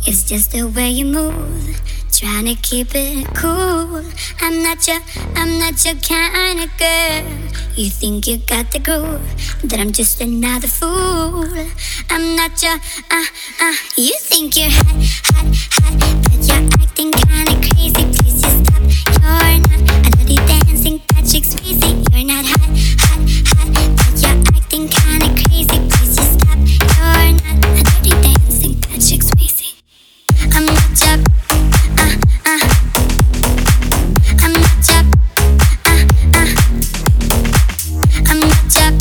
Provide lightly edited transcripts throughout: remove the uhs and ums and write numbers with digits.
It's just the way you move, trying to keep it cool. I'm not your kind of girl. You think you got the groove, that I'm just another fool. I'm not your, you think you're hot, but you're acting kinda crazy. Please just stop, you're not a dirty dancing Patrick Swayze. You're not hot, but you're acting kinda crazy. Please just stop, you're not a dirty dancing Patrick Swayze. I'm not your, I'm not your, I'm not your,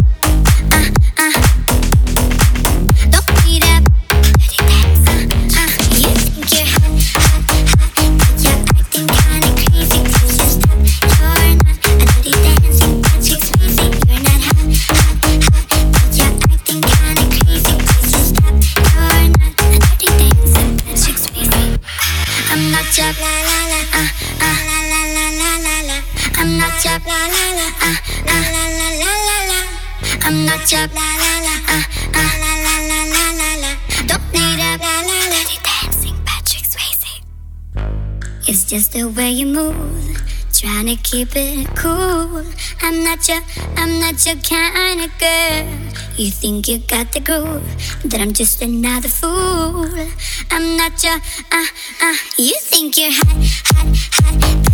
don't be that dirty dance. You think you're hot, but you're acting kinda crazy. Please just stop, you're not a dirty dancing Patrick Swayze. You're not hot, but you're acting kinda crazy. Please just stop, you're not a dirty dancing Patrick Swayze. I'm not your la la la la la la la la la. I'm not your la la la la la la la la la. I'm not your la la la la la la la la la. Don't need a la la la. Dirty dancing Patrick Swayze. It's just the way you move, trying to keep it cool. I'm not your kind of girl. You think you got the groove, that I'm just another fool. I'm not your, you think you're hot,